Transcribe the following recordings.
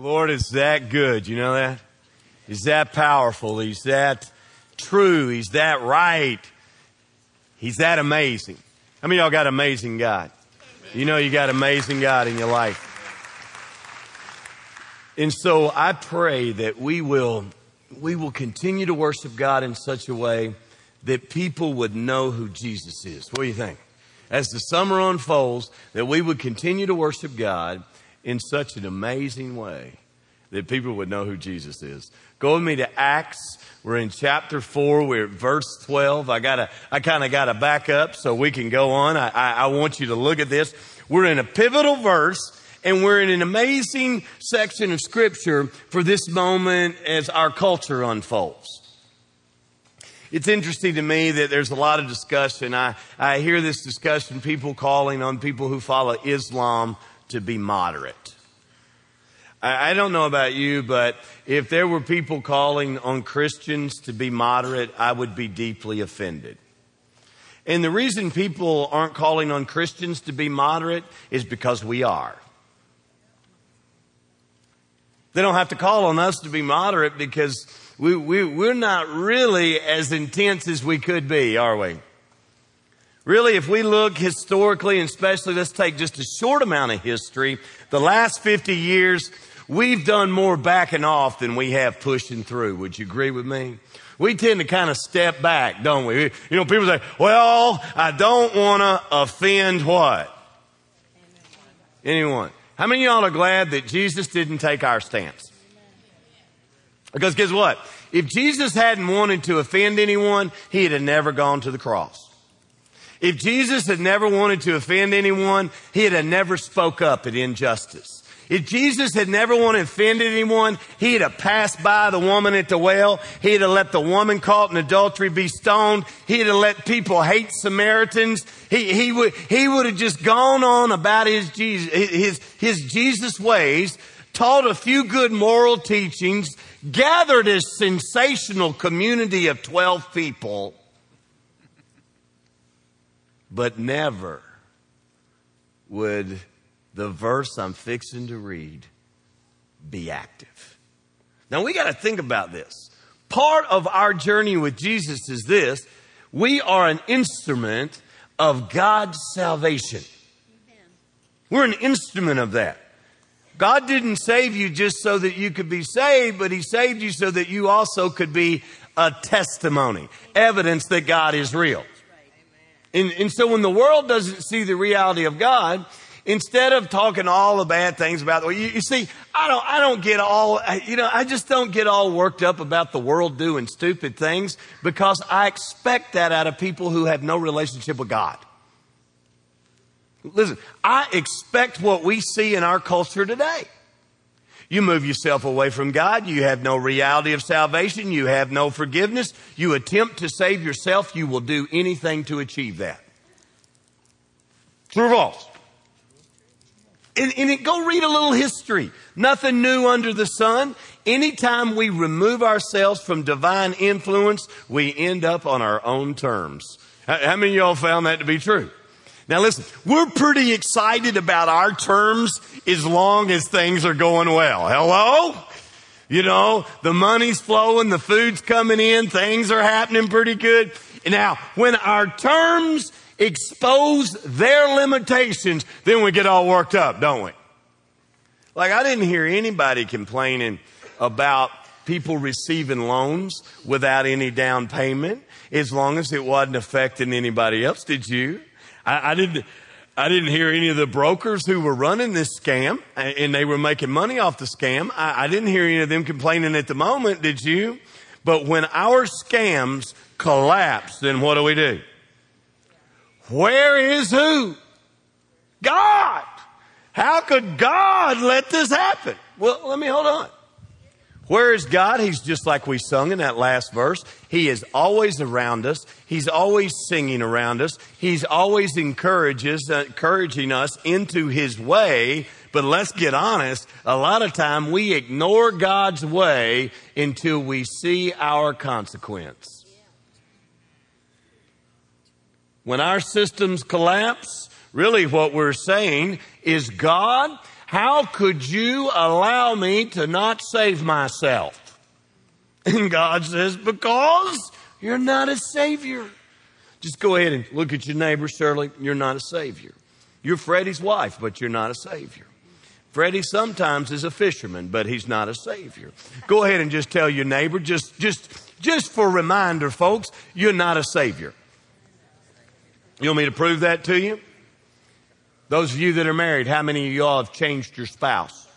Lord is that good. You know that? He's that powerful. He's that true. He's that right. He's that amazing. How many of y'all got amazing God? You know you got amazing God in your life. And so I pray that we will continue to worship God in such a way that people would know who Jesus is. What do you think? As the summer unfolds, that we would continue to worship God in such an amazing way that people would know who Jesus is. Go with me to Acts. We're in chapter 4. We're at verse 12. I kind of got to back up so we can go on. I want you to look at this. We're in a pivotal verse, and we're in an amazing section of Scripture for this moment as our culture unfolds. It's interesting to me that there's a lot of discussion. I hear this discussion, people calling on people who follow Islam to be moderate. I don't know about you, but if there were people calling on Christians to be moderate, I would be deeply offended. And the reason people aren't calling on Christians to be moderate is because we are. They don't have to call on us to be moderate because we're not really as intense as we could be, are we? Really, if we look historically, and especially let's take just a short amount of history, the last 50 years, we've done more backing off than we have pushing through. Would you agree with me? We tend to kind of step back, don't we? You know, people say, well, I don't want to offend what? Anyone. How many of y'all are glad that Jesus didn't take our stance? Because guess what? If Jesus hadn't wanted to offend anyone, he'd have never gone to the cross. If Jesus had never wanted to offend anyone, he'd have never spoke up at injustice. If Jesus had never wanted to offend anyone, he'd have passed by the woman at the well. He'd have let the woman caught in adultery be stoned. He'd have let people hate Samaritans. He would have just gone on about his Jesus ways, taught a few good moral teachings, gathered a sensational community of 12 people, but never would the verse I'm fixing to read be active. Now we got to think about this. Part of our journey with Jesus is this: we are an instrument of God's salvation. We're an instrument of that. God didn't save you just so that you could be saved, but he saved you so that you also could be a testimony, evidence that God is real. And so when the world doesn't see the reality of God, instead of talking all the bad things about the world, you see, I just don't get all worked up about the world doing stupid things, because I expect that out of people who have no relationship with God. Listen, I expect what we see in our culture today. You move yourself away from God. You have no reality of salvation. You have no forgiveness. You attempt to save yourself. You will do anything to achieve that. True or false? And go read a little history. Nothing new under the sun. Anytime we remove ourselves from divine influence, we end up on our own terms. How many of y'all found that to be true? Now listen, we're pretty excited about our terms as long as things are going well. Hello? You know, the money's flowing, the food's coming in, things are happening pretty good. Now, when our terms expose their limitations, then we get all worked up, don't we? Like, I didn't hear anybody complaining about people receiving loans without any down payment, as long as it wasn't affecting anybody else. Did you? I didn't hear any of the brokers who were running this scam, and they were making money off the scam. I didn't hear any of them complaining at the moment. Did you? But when our scams collapse, then what do? Where is who? God. How could God let this happen? Well, hold on. Where is God? He's just like we sung in that last verse. He is always around us. He's always singing around us. He's always encouraging us into his way. But let's get honest. A lot of time we ignore God's way until we see our consequence. When our systems collapse, really what we're saying is, God, How could you allow me to not save myself? And God says, because you're not a savior. Just go ahead and look at your neighbor, Shirley. You're not a savior. You're Freddie's wife, but you're not a savior. Freddie sometimes is a fisherman, but he's not a savior. Go ahead and just tell your neighbor, just for reminder, folks, you're not a savior. You want me to prove that to you? Those of you that are married, how many of y'all have changed your spouse?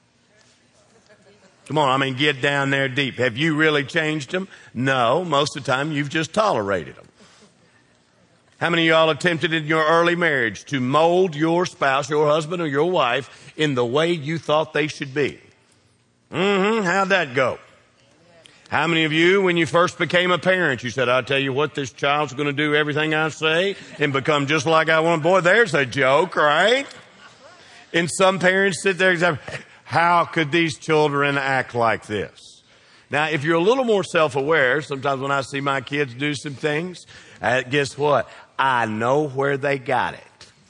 Come on, get down there deep. Have you really changed them? No, most of the time you've just tolerated them. How many of y'all attempted in your early marriage to mold your spouse, your husband or your wife, in the way you thought they should be? How'd that go? How many of you, when you first became a parent, you said, I'll tell you what, this child's going to do everything I say and become just like I want? Boy, there's a joke, right? And some parents sit there and say, how could these children act like this? Now, if you're a little more self-aware, sometimes when I see my kids do some things, guess what? I know where they got it.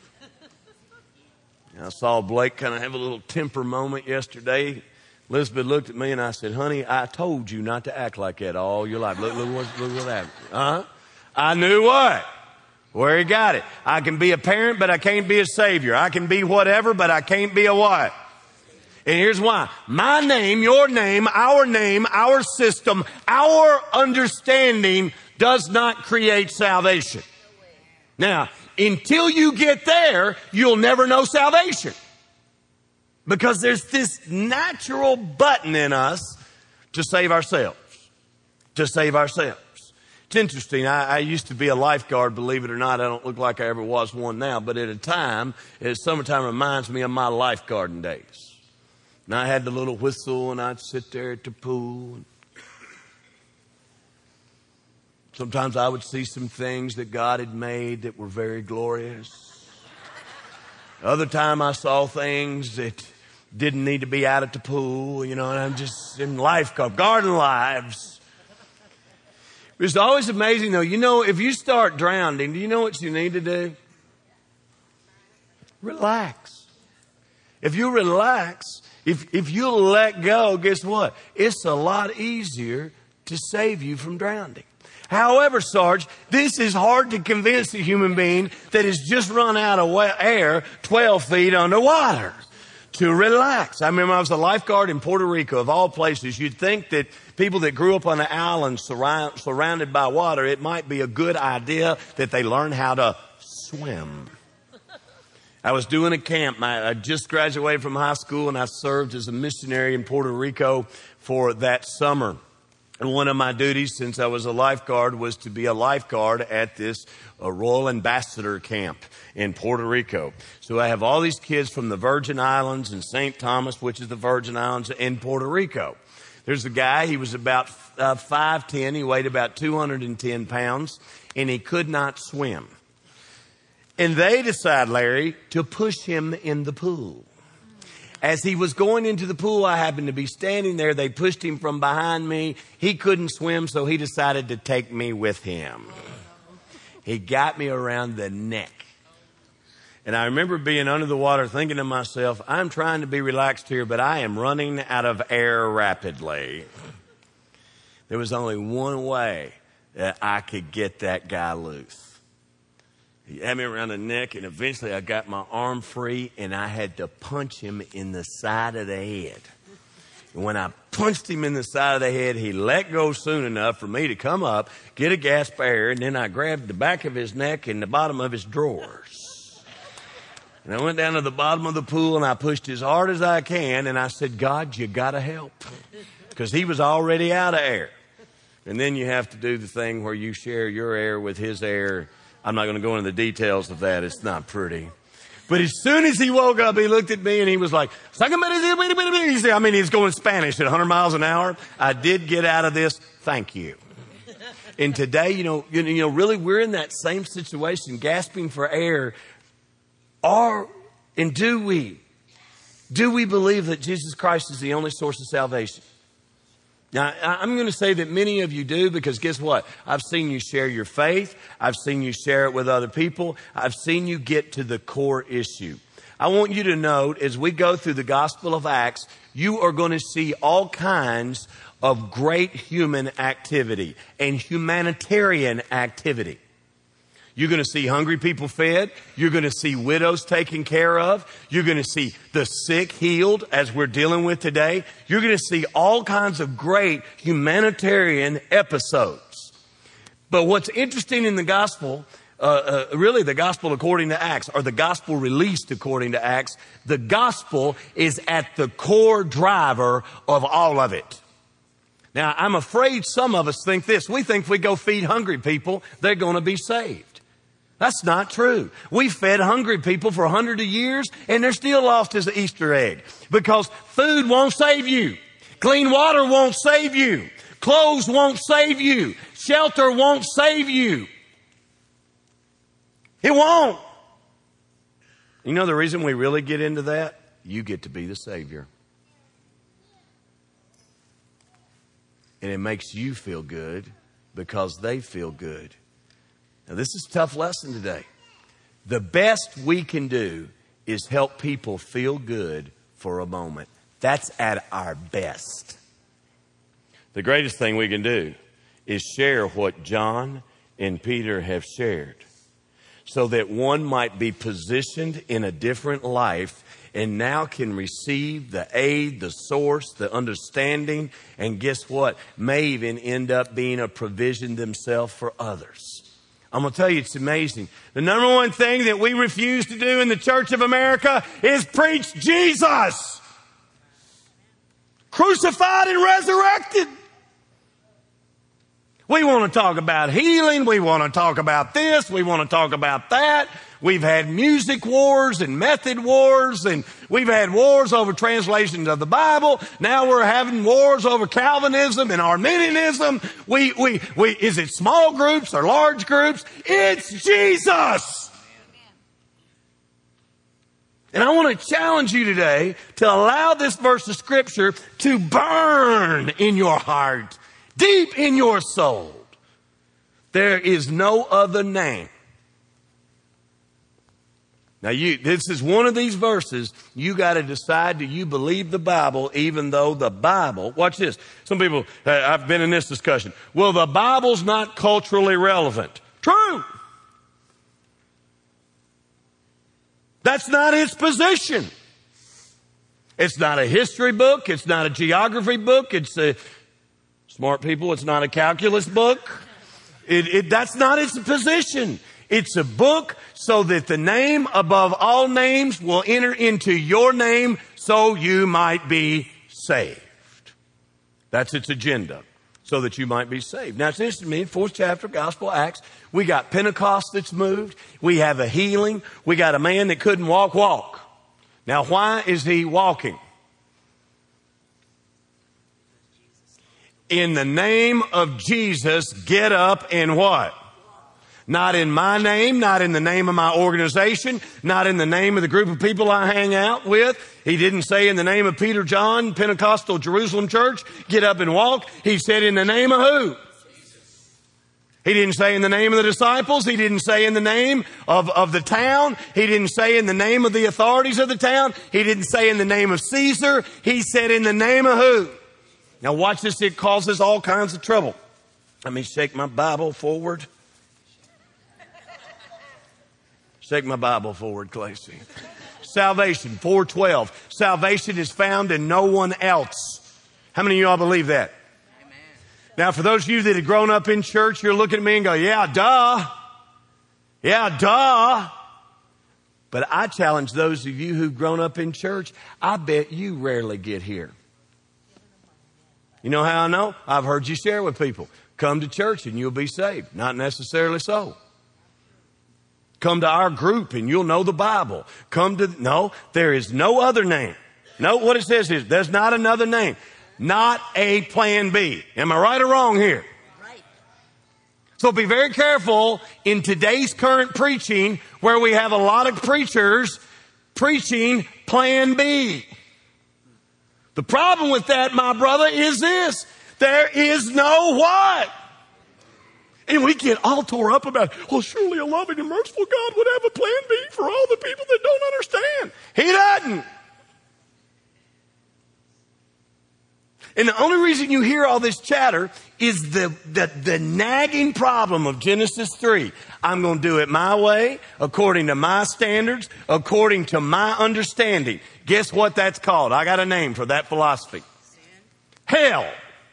I saw Blake kind of have a little temper moment yesterday. Elizabeth looked at me and I said, honey, I told you not to act like that all your life. Look what happened. I knew what? Where he got it. I can be a parent, but I can't be a savior. I can be whatever, but I can't be a what? And here's why. My name, your name, our system, our understanding does not create salvation. Now, until you get there, you'll never know salvation. Because there's this natural button in us to save ourselves. To save ourselves. It's interesting. I used to be a lifeguard, believe it or not. I don't look like I ever was one now. But at a time, summertime reminds me of my lifeguarding days. And I had the little whistle and I'd sit there at the pool. Sometimes I would see some things that God had made that were very glorious. Other time I saw things that didn't need to be out at the pool, and I'm just in lifeguard, garden lives. It's always amazing though, if you start drowning, do you know what you need to do? Relax. If you relax, if you let go, guess what? It's a lot easier to save you from drowning. However, Sarge, this is hard to convince a human being that has just run out of air 12 feet underwater to relax. I remember I was a lifeguard in Puerto Rico, of all places. You'd think that people that grew up on an island surrounded by water, it might be a good idea that they learn how to swim. I was doing a camp. I just graduated from high school and I served as a missionary in Puerto Rico for that summer. And one of my duties since I was a lifeguard was to be a lifeguard at this Royal Ambassador camp in Puerto Rico. So I have all these kids from the Virgin Islands and St. Thomas, which is the Virgin Islands, in Puerto Rico. There's a guy, he was about 5'10", he weighed about 210 pounds, and he could not swim. And they decided, Larry, to push him in the pool. As he was going into the pool, I happened to be standing there. They pushed him from behind me. He couldn't swim, so he decided to take me with him. He got me around the neck. And I remember being under the water thinking to myself, I'm trying to be relaxed here, but I am running out of air rapidly. There was only one way that I could get that guy loose. He had me around the neck, and eventually I got my arm free, and I had to punch him in the side of the head. And when I punched him in the side of the head, he let go soon enough for me to come up, get a gasp of air, and then I grabbed the back of his neck and the bottom of his drawers. And I went down to the bottom of the pool, and I pushed as hard as I can, and I said, God, you got to help. Because he was already out of air. And then you have to do the thing where you share your air with his air. I'm not going to go into the details of that. It's not pretty. But as soon as he woke up, he looked at me and he was like, he's going Spanish at 100 miles an hour. I did get out of this. Thank you. And today, really we're in that same situation, gasping for air. Do we believe that Jesus Christ is the only source of salvation? Now, I'm going to say that many of you do, because guess what? I've seen you share your faith. I've seen you share it with other people. I've seen you get to the core issue. I want you to note, as we go through the Gospel of Acts, you are going to see all kinds of great human activity and humanitarian activity. You're going to see hungry people fed. You're going to see widows taken care of. You're going to see the sick healed, as we're dealing with today. You're going to see all kinds of great humanitarian episodes. But what's interesting in the gospel, really the gospel according to Acts, or the gospel released according to Acts, the gospel is at the core driver of all of it. Now, I'm afraid some of us think this. We think if we go feed hungry people, they're going to be saved. That's not true. We fed hungry people for 100 years, and they're still lost as an Easter egg. Because food won't save you. Clean water won't save you. Clothes won't save you. Shelter won't save you. It won't. You know the reason we really get into that? You get to be the Savior. And it makes you feel good because they feel good. Now, this is a tough lesson today. The best we can do is help people feel good for a moment. That's at our best. The greatest thing we can do is share what John and Peter have shared, so that one might be positioned in a different life and now can receive the aid, the source, the understanding, and guess what? May even end up being a provision themselves for others. I'm going to tell you, it's amazing. The number one thing that we refuse to do in the Church of America is preach Jesus. Crucified and resurrected. We want to talk about healing. We want to talk about this. We want to talk about that. We've had music wars and method wars, and we've had wars over translations of the Bible. Now we're having wars over Calvinism and Arminianism. Is it small groups or large groups? It's Jesus. And I want to challenge you today to allow this verse of Scripture to burn in your heart, deep in your soul. There is no other name. Now, this is one of these verses. You got to decide, do you believe the Bible, even though the Bible, watch this. Some people, I've been in this discussion. Well, the Bible's not culturally relevant. True. That's not its position. It's not a history book. It's not a geography book. It's a, smart people, it's not a calculus book. That's not its position. It's a book so that the name above all names will enter into your name so you might be saved. That's its agenda, so that you might be saved. Now, it's interesting to me, 4th chapter, Gospel Acts, we got Pentecost that's moved. We have a healing. We got a man that couldn't walk. Now, why is he walking? In the name of Jesus, get up and what? Not in my name, not in the name of my organization, not in the name of the group of people I hang out with. He didn't say in the name of Peter, John, Pentecostal Jerusalem Church, get up and walk. He said in the name of who? He didn't say in the name of the disciples. He didn't say in the name of the town. He didn't say in the name of the authorities of the town. He didn't say in the name of Caesar. He said in the name of who? Now watch this. It causes all kinds of trouble. Let me shake my Bible forward. Shake my Bible forward, Clancy. Salvation, 4:12. Salvation is found in no one else. How many of y'all believe that? Amen. Now, for those of you that have grown up in church, you're looking at me and go, yeah, duh. Yeah, duh. But I challenge those of you who've grown up in church, I bet you rarely get here. You know how I know? I've heard you share with people. Come to church and you'll be saved. Not necessarily so. Come to our group and you'll know the Bible. No, there is no other name. No, what it says is there's not another name. Not a plan B. Am I right or wrong here? Right. So be very careful in today's current preaching where we have a lot of preachers preaching plan B. The problem with that, my brother, is this. There is no what? And we get all tore up about, well, surely a loving and merciful God would have a plan B for all the people that don't understand. He doesn't. And the only reason you hear all this chatter is the nagging problem of Genesis 3. I'm going to do it my way, according to my standards, according to my understanding. Guess what that's called? I got a name for that philosophy. Hell.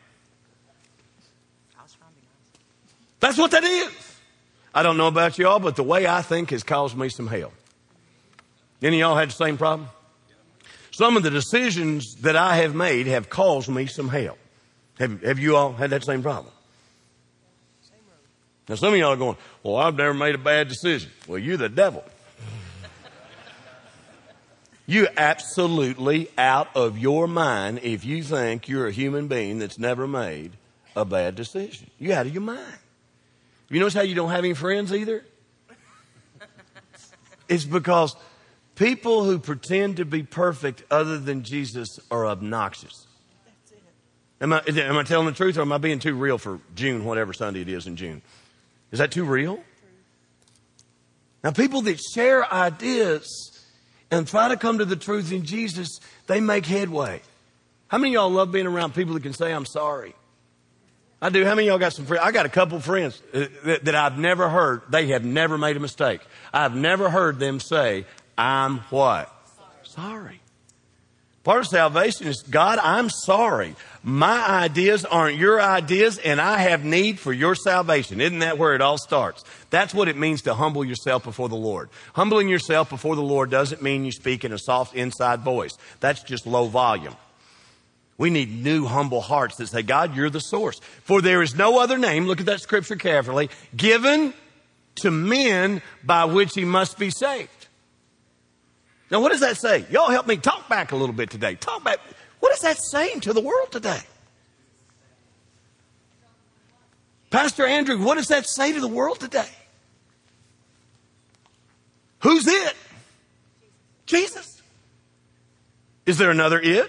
That's what that is. I don't know about y'all, but the way I think has caused me some hell. Any of y'all had the same problem? Some of the decisions that I have made have caused me some hell. Have you all had that same problem? Now some of y'all are going, well, I've never made a bad decision. Well, you're the devil. You're absolutely out of your mind if you think you're a human being that's never made a bad decision. You're out of your mind. You notice how you don't have any friends either? It's because people who pretend to be perfect other than Jesus are obnoxious. Am I telling the truth, or am I being too real for June, whatever Sunday it is in June? Is that too real? Now, people that share ideas and try to come to the truth in Jesus, they make headway. How many of y'all love being around people that can say, I'm sorry? I do. How many of y'all got some friends? I got a couple of friends that I've never heard. They have never made a mistake. I've never heard them say, I'm what? Sorry. Part of salvation is, God, I'm sorry. My ideas aren't your ideas, and I have need for your salvation. Isn't that where it all starts? That's what it means to humble yourself before the Lord. Humbling yourself before the Lord doesn't mean you speak in a soft inside voice. That's just low volume. We need new humble hearts that say, God, you're the source. For there is no other name, look at that scripture carefully, given to men by which he must be saved. Now, what does that say? Y'all help me talk back a little bit today. Talk back. What is that saying to the world today? Pastor Andrew, what does that say to the world today? Who's it? Jesus. Is there another it?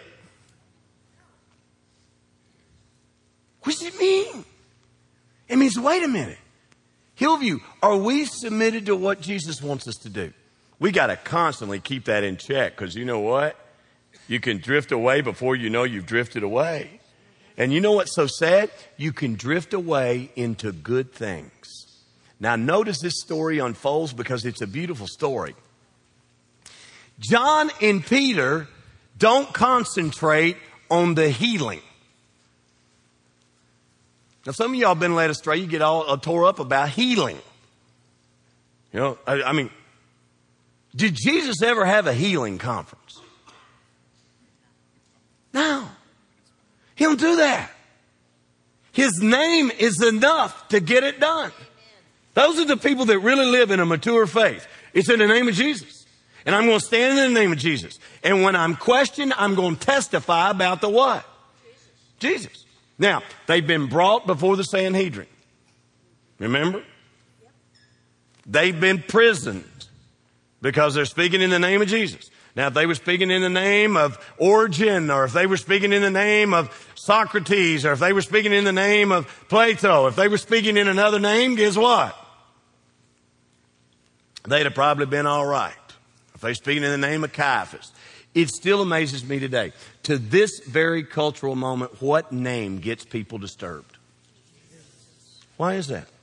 What does it mean? It means, wait a minute. Hillview, are we submitted to what Jesus wants us to do? We got to constantly keep that in check, because you know what? You can drift away before you know you've drifted away. And you know what's so sad? You can drift away into good things. Now notice this story unfolds because it's a beautiful story. John and Peter don't concentrate on the healing. Now, some of y'all been led astray. You get all tore up about healing. You know, I mean, did Jesus ever have a healing conference? No. He don't do that. His name is enough to get it done. Those are the people that really live in a mature faith. It's in the name of Jesus. And I'm going to stand in the name of Jesus. And when I'm questioned, I'm going to testify about the what? Jesus. Now, they've been brought before the Sanhedrin. Remember? They've been imprisoned because they're speaking in the name of Jesus. Now, if they were speaking in the name of Origen, or if they were speaking in the name of Socrates, or if they were speaking in the name of Plato, if they were speaking in another name, guess what? They'd have probably been all right. If they're speaking in the name of Caiaphas. It still amazes me today. To this very cultural moment, what name gets people disturbed? Why is that?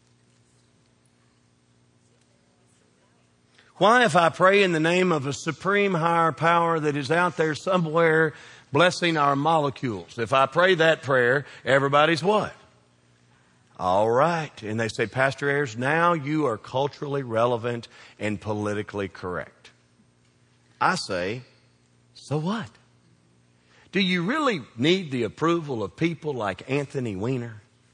Why, if I pray in the name of a supreme higher power that is out there somewhere blessing our molecules, if I pray that prayer, everybody's what? All right. And they say, Pastor Ayers, now you are culturally relevant and politically correct. I say, so what? Do you really need the approval of people like Anthony Weiner?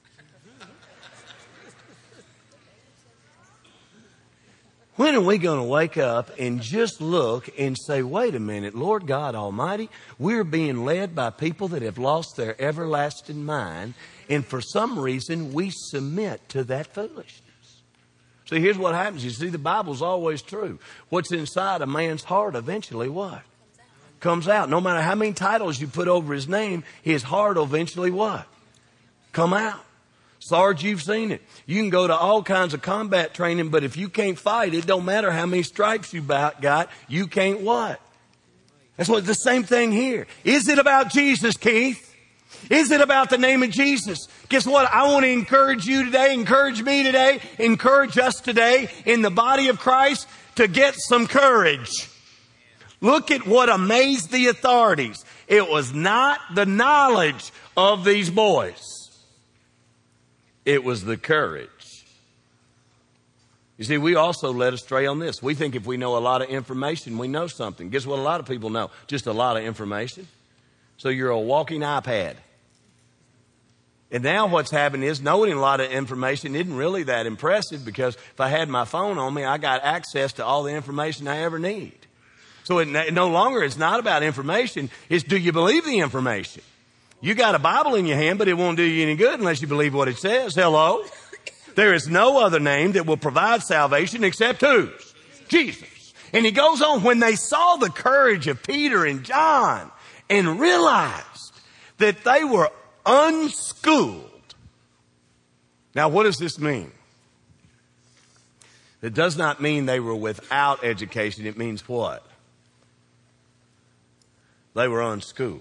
When are we going to wake up and just look and say, wait a minute, Lord God Almighty, we're being led by people that have lost their everlasting mind, and for some reason we submit to that foolishness. See, here's what happens. You see, the Bible's always true. What's inside a man's heart eventually what? Comes out. No matter how many titles you put over his name, his heart will eventually what? Come out. Sarge, you've seen it. You can go to all kinds of combat training, but if you can't fight, it don't matter how many stripes you got, you can't what? That's what the same thing here. Is it about Jesus, Keith? Is it about the name of Jesus? Guess what? I want to encourage you today, encourage me today, encourage us today in the body of Christ to get some courage. Look at what amazed the authorities. It was not the knowledge of these boys. It was the courage. You see, we also led astray on this. We think if we know a lot of information, we know something. Guess what a lot of people know? Just a lot of information. So you're a walking iPad. And now what's happened is knowing a lot of information isn't really that impressive, because if I had my phone on me, I got access to all the information I ever need. So no longer it's not about information. It's, do you believe the information? You got a Bible in your hand, but it won't do you any good unless you believe what it says. Hello? There is no other name that will provide salvation except whose? Jesus. And he goes on, when they saw the courage of Peter and John and realized that they were unschooled. Now, what does this mean? It does not mean they were without education. It means what? They were unschooled.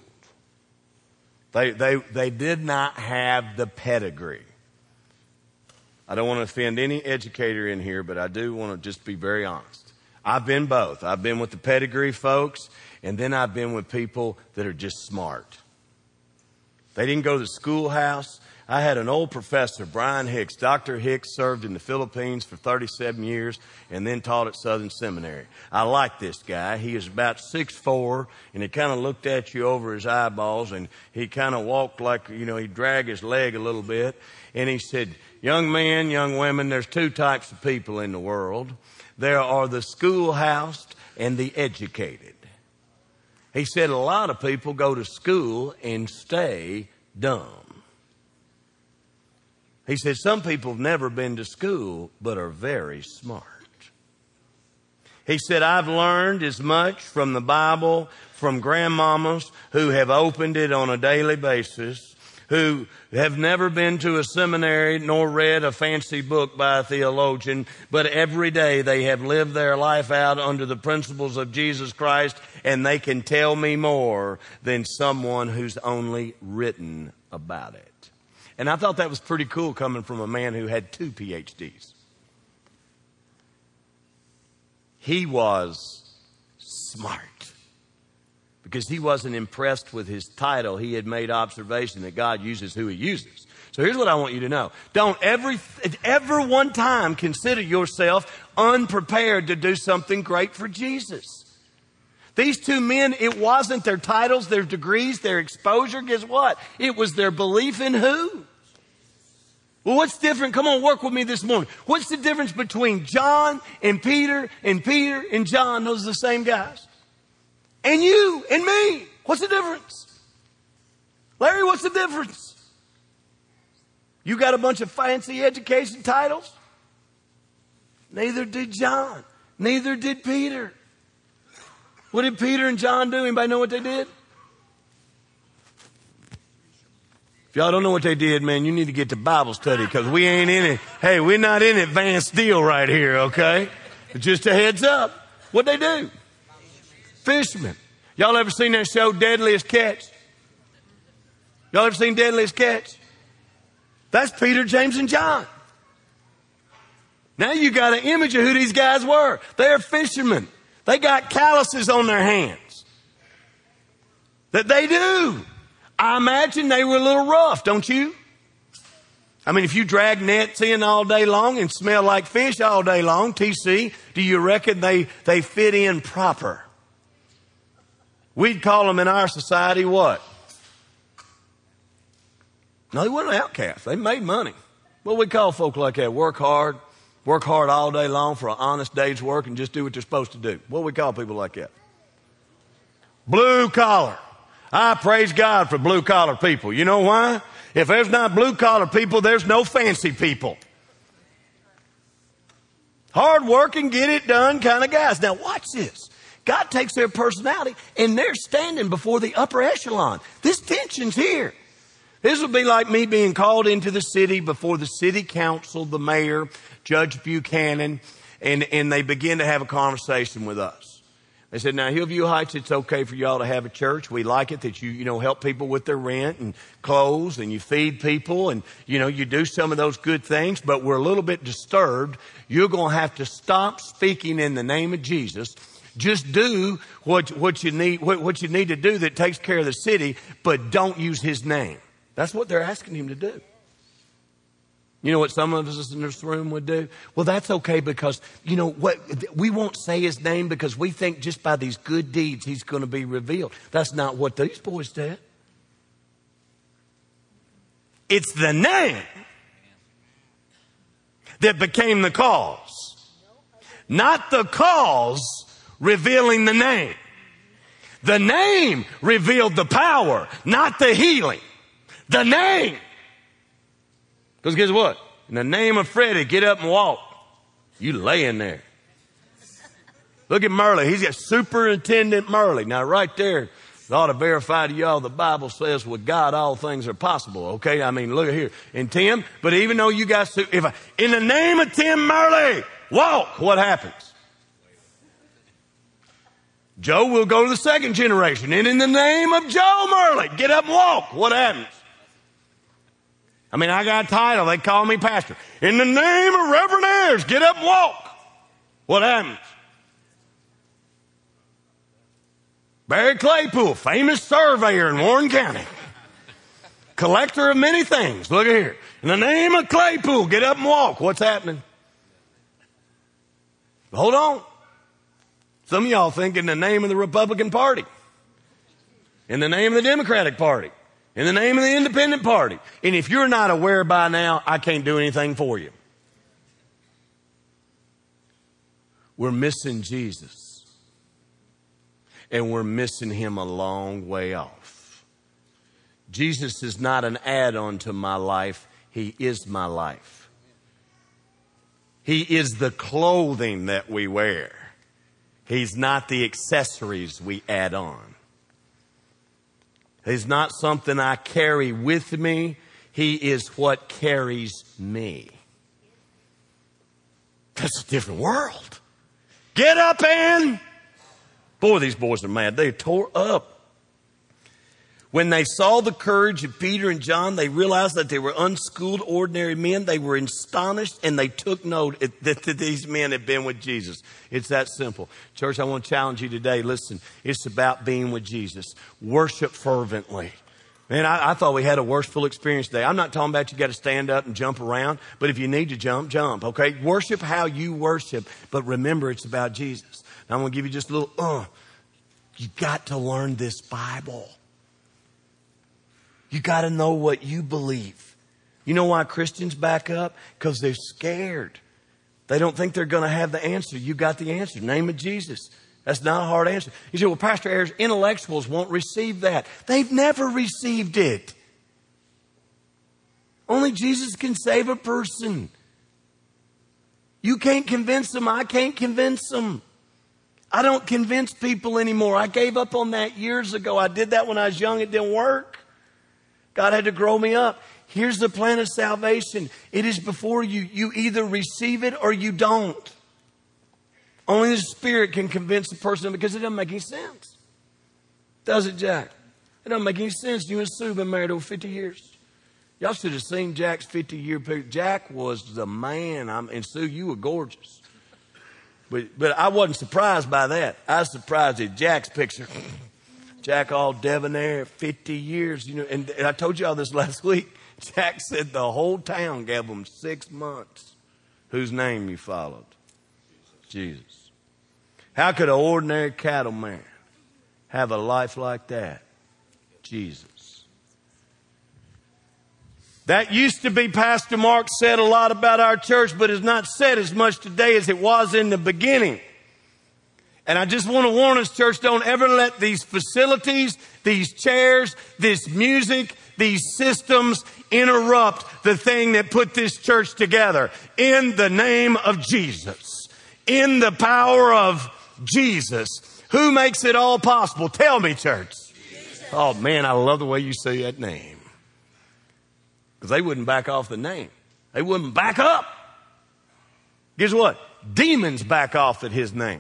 They did not have the pedigree. I don't want to offend any educator in here, but I do want to just be very honest. I've been both. I've been with the pedigree folks, and then I've been with people that are just smart. They didn't go to the schoolhouse. I had an old professor, Brian Hicks. Dr. Hicks served in the Philippines for 37 years and then taught at Southern Seminary. I like this guy. He is about 6'4", and he kind of looked at you over his eyeballs, and he kind of walked like, he'd drag his leg a little bit. And he said, young men, young women, there's two types of people in the world. There are the schoolhoused and the educated. He said a lot of people go to school and stay dumb. He said some people have never been to school but are very smart. He said, I've learned as much from the Bible, from grandmamas who have opened it on a daily basis, who have never been to a seminary nor read a fancy book by a theologian, but every day they have lived their life out under the principles of Jesus Christ, and they can tell me more than someone who's only written about it. And I thought that was pretty cool coming from a man who had 2 PhDs. He was smart because he wasn't impressed with his title. He had made observation that God uses who he uses. So here's what I want you to know. Don't ever one time consider yourself unprepared to do something great for Jesus. These 2 men, it wasn't their titles, their degrees, their exposure. Guess what? It was their belief in who? Well, what's different? Come on, work with me this morning. What's the difference between John and Peter and John? Those are the same guys. And you and me. What's the difference? Larry, what's the difference? You got a bunch of fancy education titles? Neither did John. Neither did Peter. What did Peter and John do? Anybody know what they did? If y'all don't know what they did, man, you need to get to Bible study because we ain't in it. Hey, we're not in advanced deal right here, okay? Just a heads up. What'd they do? Fishermen. Y'all ever seen that show, Deadliest Catch? Y'all ever seen Deadliest Catch? That's Peter, James, and John. Now you got an image of who these guys were. They're fishermen. They got calluses on their hands. That they do. I imagine they were a little rough, don't you? I mean, if you drag nets in all day long and smell like fish all day long, TC, do you reckon they fit in proper? We'd call them in our society what? No, they weren't outcasts. They made money. What we call folk like that? Work hard all day long for an honest day's work and just do what they're supposed to do. What do we call people like that? Blue collar. I praise God for blue collar people. You know why? If there's not blue collar people, there's no fancy people. Hard working, get it done kind of guys. Now watch this. God takes their personality and they're standing before the upper echelon. This tension's here. This would be like me being called into the city before the city council, the mayor, Judge Buchanan, and they begin to have a conversation with us. They said, now, Hillview Heights, it's okay for y'all to have a church. We like it that you help people with their rent and clothes, and you feed people, and, you do some of those good things, but we're a little bit disturbed. You're going to have to stop speaking in the name of Jesus. Just do what you need to do that takes care of the city, but don't use his name. That's what they're asking him to do. You know what some of us in this room would do? Well, that's okay because, we won't say his name because we think just by these good deeds he's going to be revealed. That's not what these boys did. It's the name that became the cause. Not the cause revealing the name. The name revealed the power, not the healing. The name. Because guess what? In the name of Freddie, get up and walk. You laying there. Look at Merle. He's got Superintendent Merle. Now right there, I ought to verify to y'all the Bible says with God all things are possible. Okay? I mean, look at here. And Tim, but even though you guys, in the name of Tim Merle, walk, what happens? Joe will go to the second generation. And in the name of Joe Merle, get up and walk. What happens? I got a title. They call me pastor. In the name of Reverend Ayers, get up and walk. What happens? Barry Claypool, famous surveyor in Warren County. Collector of many things. Look at here. In the name of Claypool, get up and walk. What's happening? Hold on. Some of y'all think in the name of the Republican Party. In the name of the Democratic Party. In the name of the Independent Party. And if you're not aware by now, I can't do anything for you. We're missing Jesus. And we're missing him a long way off. Jesus is not an add-on to my life. He is my life. He is the clothing that we wear. He's not the accessories we add on. He's not something I carry with me. He is what carries me. That's a different world. Get up and... Boy, these boys are mad. They tore up. When they saw the courage of Peter and John, they realized that they were unschooled, ordinary men. They were astonished, and they took note that these men had been with Jesus. It's that simple. Church, I want to challenge you today. Listen, it's about being with Jesus. Worship fervently. Man, I thought we had a worshipful experience today. I'm not talking about you got to stand up and jump around, but if you need to jump, jump, okay? Worship how you worship, but remember it's about Jesus. Now, I'm going to give you just a little, you got to learn this Bible. You got to know what you believe. You know why Christians back up? Because they're scared. They don't think they're going to have the answer. You got the answer. Name of Jesus. That's not a hard answer. You say, well, Pastor Ayers, intellectuals won't receive that. They've never received it. Only Jesus can save a person. You can't convince them. I can't convince them. I don't convince people anymore. I gave up on that years ago. I did that when I was young. It didn't work. God had to grow me up. Here's the plan of salvation. It is before you. You either receive it or you don't. Only the Spirit can convince a person because it doesn't make any sense. Does it, Jack? It doesn't make any sense. You and Sue have been married over 50 years. Y'all should have seen Jack's 50-year period. Jack was the man. And Sue, you were gorgeous. But I wasn't surprised by that. I was surprised at Jack's picture. Jack all debonair, 50 years. And I told you all this last week. Jack said the whole town gave him 6 months. Whose name you followed? Jesus. How could an ordinary cattleman have a life like that? Jesus. That used to be, Pastor Mark said a lot about our church, but is not said as much today as it was in the beginning. And I just want to warn us, church, don't ever let these facilities, these chairs, this music, these systems interrupt the thing that put this church together. In the name of Jesus. In the power of Jesus. Who makes it all possible? Tell me, church. Jesus. Oh, man, I love the way you say that name. because they wouldn't back off the name. They wouldn't back up. Guess what? Demons back off at his name.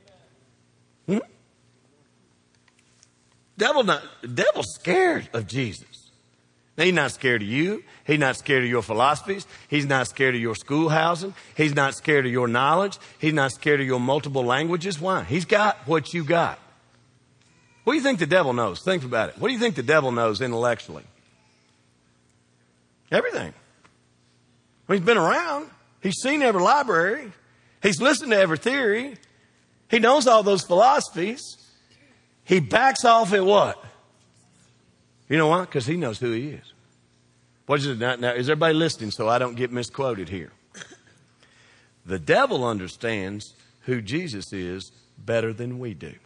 Devil's scared of Jesus. Now, he's not scared of you. He's not scared of your philosophies. He's not scared of your schoolhousing. He's not scared of your knowledge. He's not scared of your multiple languages. Why? He's got what you got. What do you think the devil knows? Think about it. What do you think the devil knows intellectually? Everything. Well, he's been around. He's seen every library. He's listened to every theory. He knows all those philosophies. He backs off at what? You know why? Because he knows who he is. What is it now? Is everybody listening so I don't get misquoted here? The devil understands who Jesus is better than we do.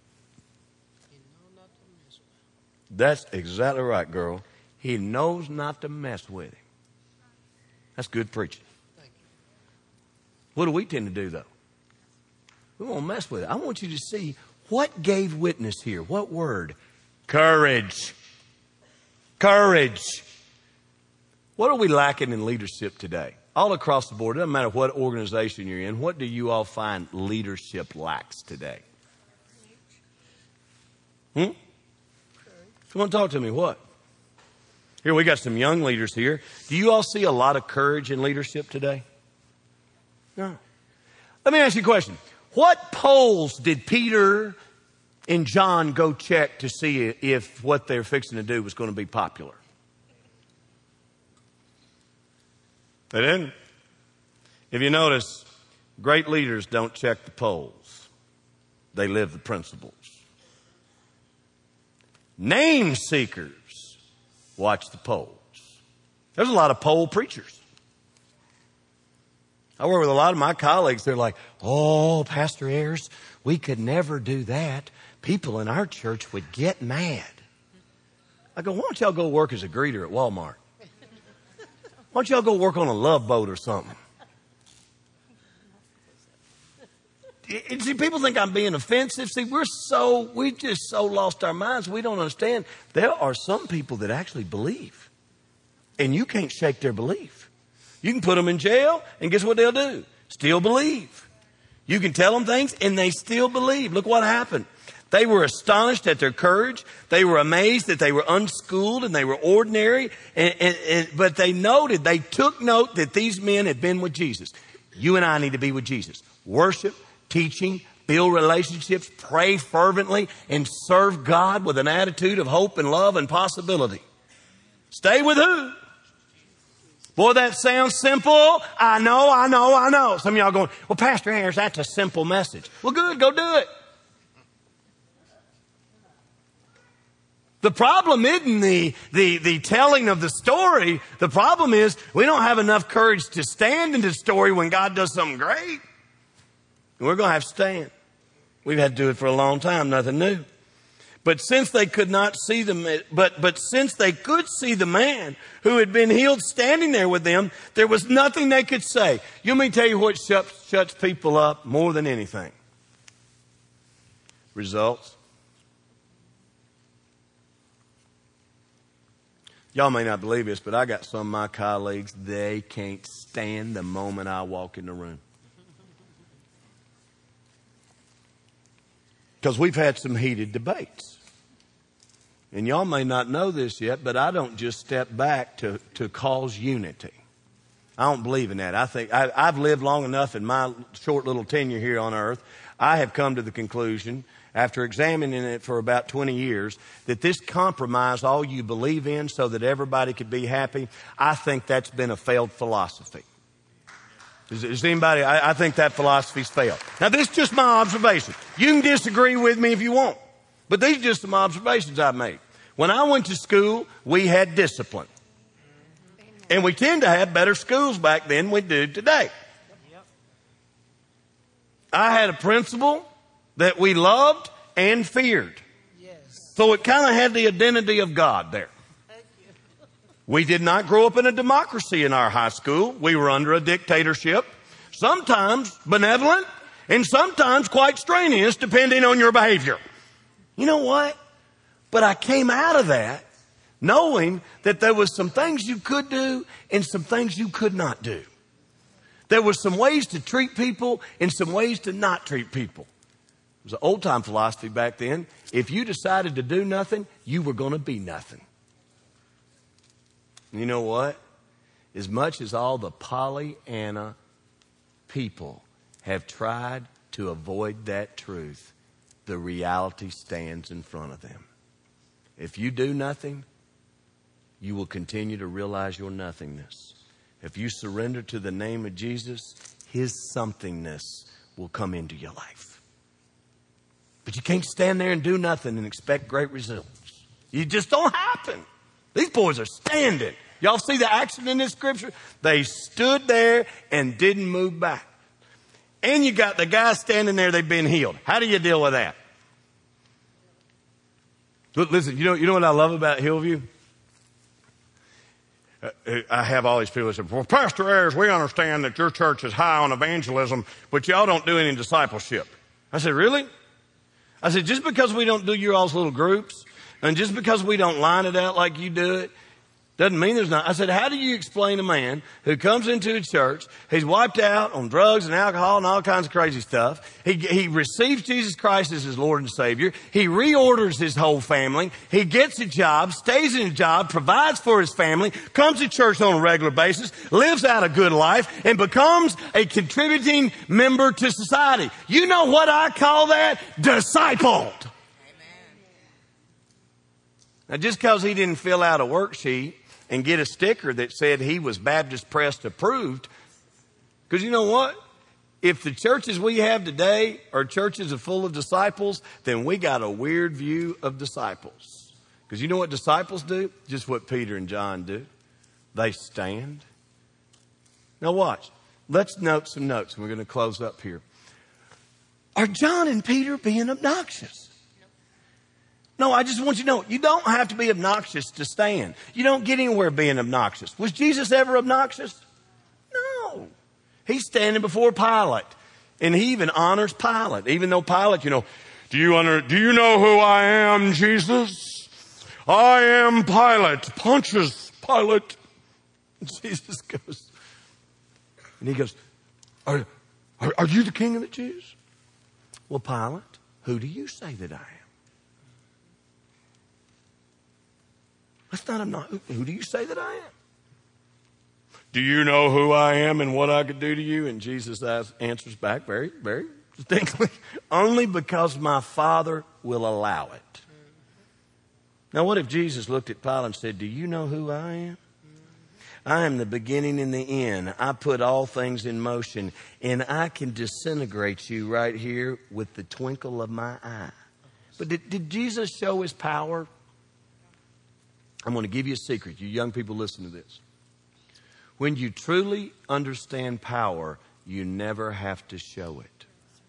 That's exactly right, girl. He knows not to mess with him. That's good preaching. What do we tend to do, though? We won't mess with it. I want you to see what gave witness here. What word? Courage. Courage. What are we lacking in leadership today? All across the board, it doesn't matter what organization you're in, what do you all find leadership lacks today? If you want to talk to me, what? Here, we got some young leaders here. Do you all see a lot of courage in leadership today? No. Let me ask you a question. What polls did Peter and John go check to see if what they're fixing to do was going to be popular? They didn't. If you notice, great leaders don't check the polls. They live the principles. Name seekers watch the polls. There's a lot of poll preachers. I work with a lot of my colleagues. They're like, oh, Pastor Ayers, we could never do that. People in our church would get mad. I go, why don't y'all go work as a greeter at Walmart? Why don't y'all go work on a love boat or something? See, people think I'm being offensive. See, we just so lost our minds. We don't understand. There are some people that actually believe. And you can't shake their belief. You can put them in jail, and guess what they'll do? Still believe. You can tell them things, and they still believe. Look what happened. They were astonished at their courage. They were amazed that they were unschooled and they were ordinary. But they took note that these men had been with Jesus. You and I need to be with Jesus. Worship, teaching, build relationships, pray fervently, and serve God with an attitude of hope and love and possibility. Stay with who? Boy, that sounds simple. I know. Some of y'all going, well, Pastor Ayers, that's a simple message. Well, good, go do it. The problem isn't the telling of the story. The problem is we don't have enough courage to stand in the story when God does something great. We're going to have to stand. We've had to do it for a long time, nothing new. But since they could not see since they could see the man who had been healed standing there with them, there was nothing they could say. You want me to tell you what shuts people up more than anything? Results. Y'all may not believe this, but I got some of my colleagues, they can't stand the moment I walk in the room. Because we've had some heated debates. And y'all may not know this yet, but I don't just step back to cause unity. I don't believe in that. I think I've lived long enough in my short little tenure here on earth. I have come to the conclusion, after examining it for about 20 years, that this compromise all you believe in so that everybody could be happy, I think that's been a failed philosophy. Is anybody, I think that philosophy's failed. Now, this is just my observation. You can disagree with me if you want, but these are just some observations I've made. When I went to school, we had discipline. And we tend to have better schools back then than we do today. I had a principal that we loved and feared. So it kind of had the identity of God there. We did not grow up in a democracy in our high school. We were under a dictatorship, sometimes benevolent and sometimes quite strenuous depending on your behavior. You know what? But I came out of that knowing that there was some things you could do and some things you could not do. There were some ways to treat people and some ways to not treat people. It was an old-time philosophy back then. If you decided to do nothing, you were going to be nothing. You know what? As much as all the Pollyanna people have tried to avoid that truth, the reality stands in front of them. If you do nothing, you will continue to realize your nothingness. If you surrender to the name of Jesus, his somethingness will come into your life. But you can't stand there and do nothing and expect great results. You just don't happen. These boys are standing. Y'all see the action in this scripture? They stood there and didn't move back. And you got the guy standing there, they've been healed. How do you deal with that? Look, listen, you know what I love about Hillview? I have all these people that say, well, Pastor Ayers, we understand that your church is high on evangelism, but y'all don't do any discipleship. I said, really? I said, just because we don't do your all's little groups, and just because we don't line it out like you do it, doesn't mean there's not. I said, how do you explain a man who comes into a church, he's wiped out on drugs and alcohol and all kinds of crazy stuff. He receives Jesus Christ as his Lord and Savior. He reorders his whole family. He gets a job, stays in a job, provides for his family, comes to church on a regular basis, lives out a good life, and becomes a contributing member to society. You know what I call that? Discipled. Now, just because he didn't fill out a worksheet and get a sticker that said he was Baptist Press approved, because you know what? If the churches we have today are churches full of disciples, then we got a weird view of disciples. Because you know what disciples do? Just what Peter and John do. They stand. Now watch. Let's note some notes. We're going to close up here. Are John and Peter being obnoxious? No, I just want you to know, you don't have to be obnoxious to stand. You don't get anywhere being obnoxious. Was Jesus ever obnoxious? No. He's standing before Pilate. And he even honors Pilate. Even though Pilate, do you know who I am, Jesus? I am Pilate. Pontius Pilate. And Jesus goes, and he goes, are you the king of the Jews? Well, Pilate, who do you say that I am? Who do you say that I am? Do you know who I am and what I could do to you? And Jesus answers back very, very distinctly, only because my Father will allow it. Now, what if Jesus looked at Pilate and said, do you know who I am? I am the beginning and the end. I put all things in motion, and I can disintegrate you right here with the twinkle of my eye. But did Jesus show his power? I'm going to give you a secret. You young people, listen to this. When you truly understand power, you never have to show it.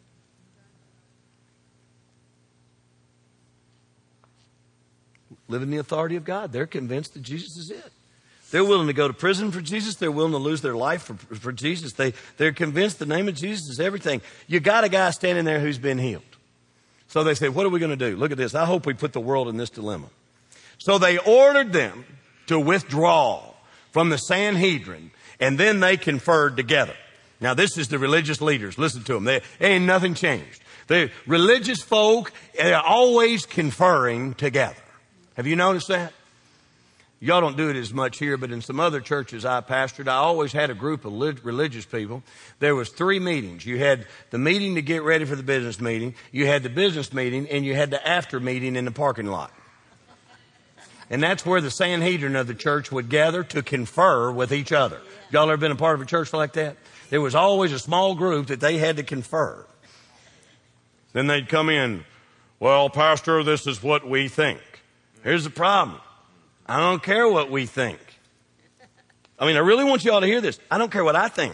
Live in the authority of God. They're convinced that Jesus is it. They're willing to go to prison for Jesus. They're willing to lose their life for Jesus. They're convinced the name of Jesus is everything. You got a guy standing there who's been healed. So they say, what are we going to do? Look at this. I hope we put the world in this dilemma. So they ordered them to withdraw from the Sanhedrin, and then they conferred together. Now, this is the religious leaders. Listen to them. Ain't nothing changed. The religious folk are always conferring together. Have you noticed that? Y'all don't do it as much here, but in some other churches I pastored, I always had a group of religious people. There was 3 meetings. You had the meeting to get ready for the business meeting. You had the business meeting, and you had the after meeting in the parking lot. And that's where the Sanhedrin of the church would gather to confer with each other. Y'all ever been a part of a church like that? There was always a small group that they had to confer. Then they'd come in. Well, Pastor, this is what we think. Here's the problem. I don't care what we think. I really want you all to hear this. I don't care what I think.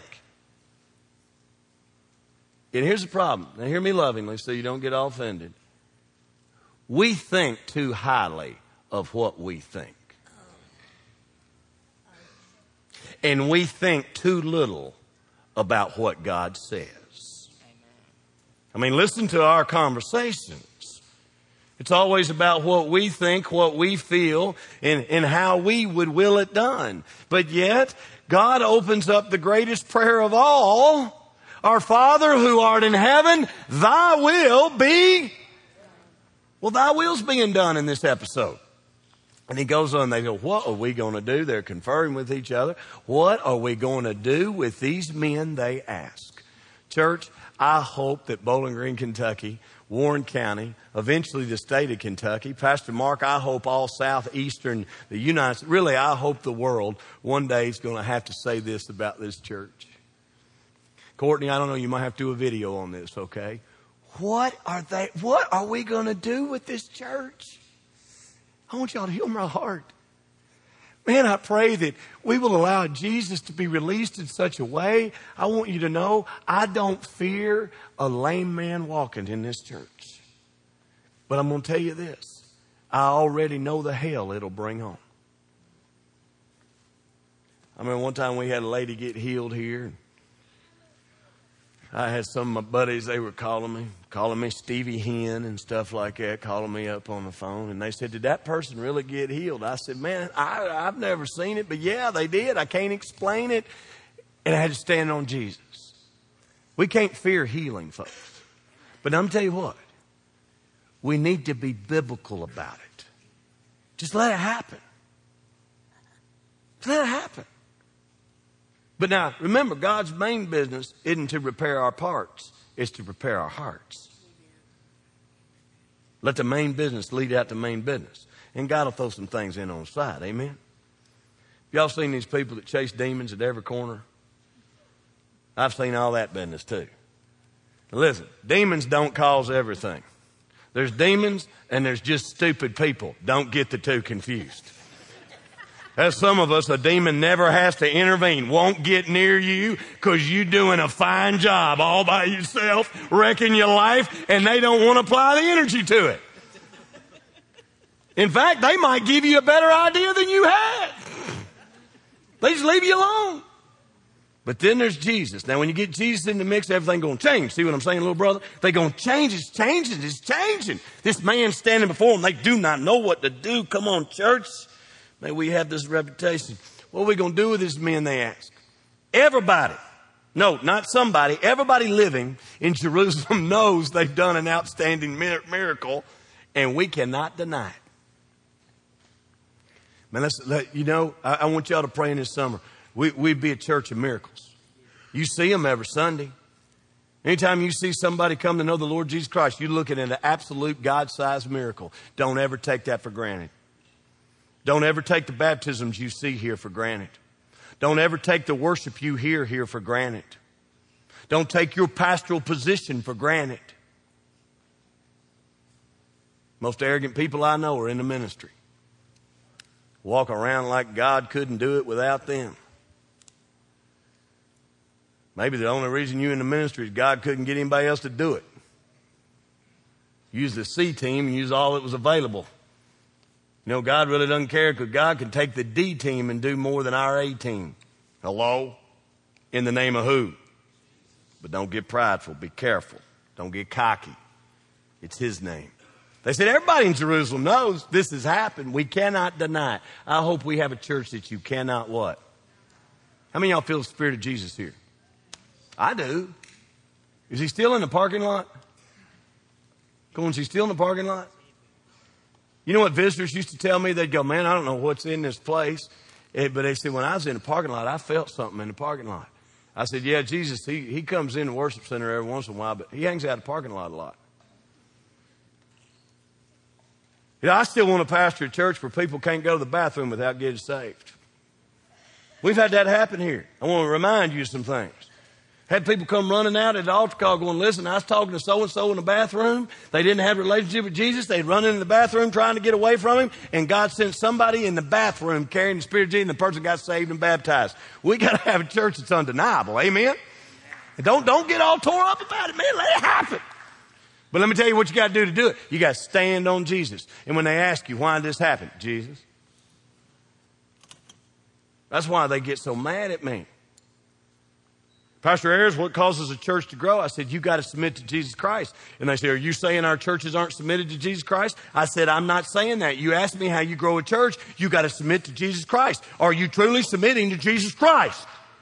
And here's the problem. Now, hear me lovingly so you don't get all offended. We think too highly of what we think. And we think too little about what God says. Listen to our conversations. It's always about what we think, what we feel, and how we would will it done. But yet, God opens up the greatest prayer of all. Our Father who art in heaven, thy will be. Well, thy will's being done in this episode. And he goes on, they go, what are we going to do? They're conferring with each other. What are we going to do with these men, they ask. Church, I hope that Bowling Green, Kentucky, Warren County, eventually the state of Kentucky, Pastor Mark, I hope all southeastern, the United States, really I hope the world one day is going to have to say this about this church. Courtney, I don't know, you might have to do a video on this, okay? What are we going to do with this church? I want y'all to hear my heart. Man, I pray that we will allow Jesus to be released in such a way. I want you to know I don't fear a lame man walking in this church. But I'm going to tell you this. I already know the hell it'll bring on. I remember one time we had a lady get healed here. I had some of my buddies, they were calling me Stevie Hen and stuff like that, calling me up on the phone. And they said, did that person really get healed? I said, man, I've never seen it, but yeah, they did. I can't explain it. And I had to stand on Jesus. We can't fear healing, folks. But I'm telling you what, we need to be biblical about it. Just let it happen. Just let it happen. But now, remember, God's main business isn't to repair our parts. It's to prepare our hearts. Let the main business lead out to main business. And God will throw some things in on the side. Amen? Y'all seen these people that chase demons at every corner? I've seen all that business too. Now listen, demons don't cause everything. There's demons and there's just stupid people. Don't get the two confused. As some of us, a demon never has to intervene, won't get near you because you're doing a fine job all by yourself, wrecking your life, and they don't want to apply the energy to it. In fact, they might give you a better idea than you had. They just leave you alone. But then there's Jesus. Now, when you get Jesus in the mix, everything's going to change. See what I'm saying, little brother? They're going to change. It's changing. It's changing. This man standing before them, they do not know what to do. Come on, church. May we have this reputation. What are we going to do with these men, they ask. Everybody, no, not somebody, everybody living in Jerusalem knows they've done an outstanding miracle, and we cannot deny it. Man, I want y'all to pray in this summer. We'd be a church of miracles. You see them every Sunday. Anytime you see somebody come to know the Lord Jesus Christ, you're looking at an absolute God-sized miracle. Don't ever take that for granted. Don't ever take the baptisms you see here for granted. Don't ever take the worship you hear here for granted. Don't take your pastoral position for granted. Most arrogant people I know are in the ministry. Walk around like God couldn't do it without them. Maybe the only reason you're in the ministry is God couldn't get anybody else to do it. Use the C team and use all that was available. You know, God really doesn't care because God can take the D team and do more than our A team. Hello? In the name of who? But don't get prideful. Be careful. Don't get cocky. It's His name. They said everybody in Jerusalem knows this has happened. We cannot deny it. I hope we have a church that you cannot what? How many of y'all feel the Spirit of Jesus here? I do. Is He still in the parking lot? Come on, is He still in the parking lot? You know what visitors used to tell me? They'd go, man, I don't know what's in this place. But they said, when I was in the parking lot, I felt something in the parking lot. I said, yeah, Jesus, he comes in the worship center every once in a while, but He hangs out in the parking lot a lot. You know, I still want to pastor a church where people can't go to the bathroom without getting saved. We've had that happen here. I want to remind you of some things. Had people come running out at the altar call going, listen, I was talking to so-and-so in the bathroom. They didn't have a relationship with Jesus. They'd run into the bathroom trying to get away from Him. And God sent somebody in the bathroom carrying the Spirit of Jesus, and the person got saved and baptized. We got to have a church that's undeniable. Amen? And don't get all tore up about it, man. Let it happen. But let me tell you what you got to do it. You got to stand on Jesus. And when they ask you, why did this happen? Jesus. That's why they get so mad at me. Pastor Ayers, what causes a church to grow? I said, you got to submit to Jesus Christ. And they said, are you saying our churches aren't submitted to Jesus Christ? I said, I'm not saying that. You asked me how you grow a church. You got to submit to Jesus Christ. Are you truly submitting to Jesus Christ?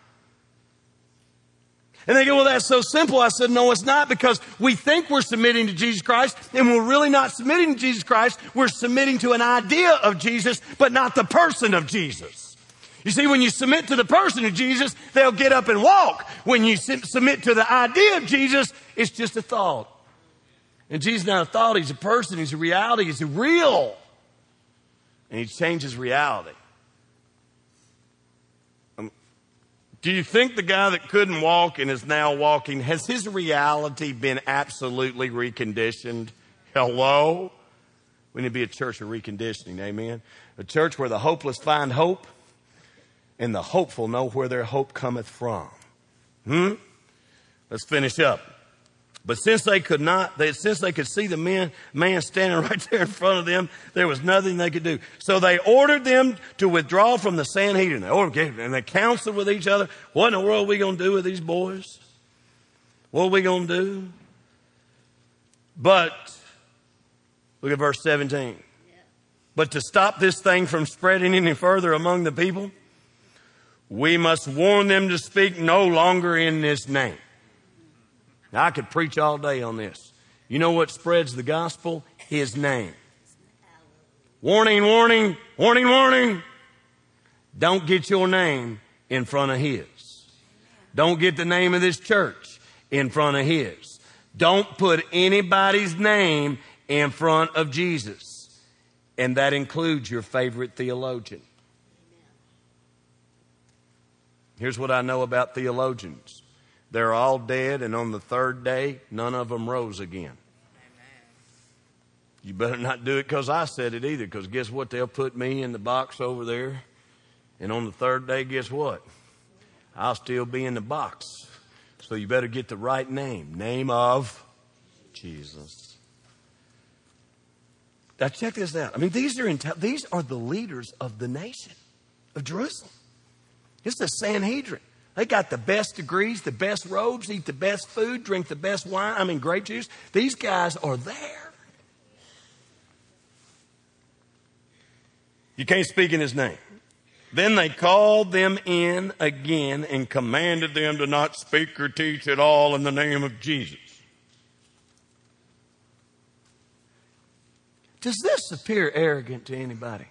And they go, well, that's so simple. I said, no, it's not, because we think we're submitting to Jesus Christ, and we're really not submitting to Jesus Christ. We're submitting to an idea of Jesus, but not the person of Jesus. You see, when you submit to the person of Jesus, they'll get up and walk. When you submit to the idea of Jesus, it's just a thought. And Jesus is not a thought. He's a person. He's a reality. He's real. And he changes reality. Do you think the guy that couldn't walk and is now walking, has his reality been absolutely reconditioned? Hello? We need to be a church of reconditioning, amen? A church where the hopeless find hope and the hopeful know where their hope cometh from. Let's finish up. But since they could see the man standing right there in front of them, there was nothing they could do. So they ordered them to withdraw from the Sanhedrin. And they counseled with each other. What in the world are we going to do with these boys? What are we going to do? But, look at verse 17. But to stop this thing from spreading any further among the people, we must warn them to speak no longer in this name. Now, I could preach all day on this. You know what spreads the gospel? His name. Warning, warning, warning, warning. Don't get your name in front of his. Don't get the name of this church in front of his. Don't put anybody's name in front of Jesus. And that includes your favorite theologian. Here's what I know about theologians. They're all dead, and on the third day, none of them rose again. You better not do it because I said it either, because guess what? They'll put me in the box over there, and on the third day, guess what? I'll still be in the box. So you better get the right name. Name of Jesus. Now check this out. I mean, these are the leaders of the nation of Jerusalem. It's the Sanhedrin. They got the best degrees, the best robes, eat the best food, drink the best wine. I mean, grape juice. These guys are there. You can't speak in his name. Then they called them in again and commanded them to not speak or teach at all in the name of Jesus. Does this appear arrogant to anybody?